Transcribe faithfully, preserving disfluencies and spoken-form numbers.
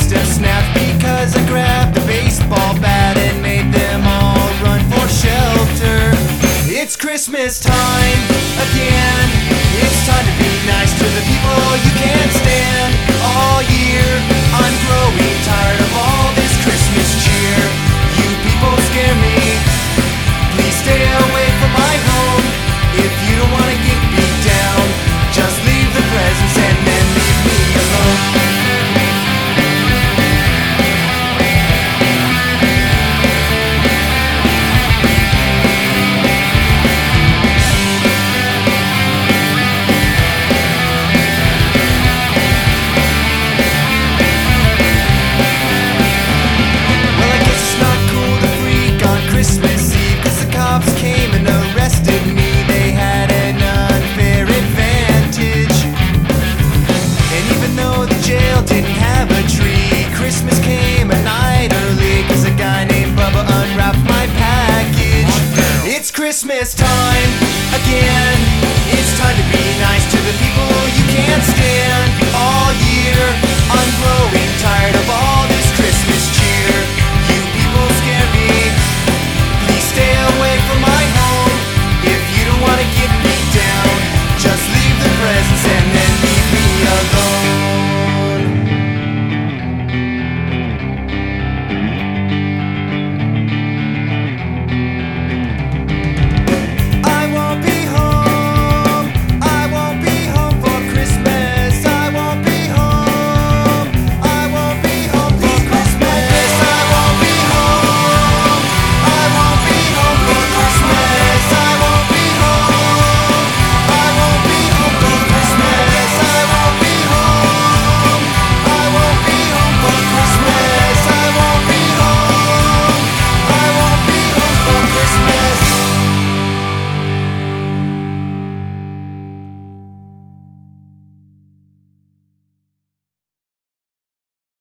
must have snapped because I grabbed a baseball bat and made them all run for shelter. It's Christmas time again. It's time to be nice to the people you can't stand. All year I'm growing tired of all this Christmas cheer. You people scare me. Please stay away from my home. If you don't want to get beat down, just leave the presents and then leave me alone. Christmas Eve, cause the cops came and arrested me. They had an unfair advantage. And even though the jail didn't have a tree, Christmas came a night early, cause a guy named Bubba unwrapped my package. It's Christmas time again. It's time to be nice to the people you can't stand.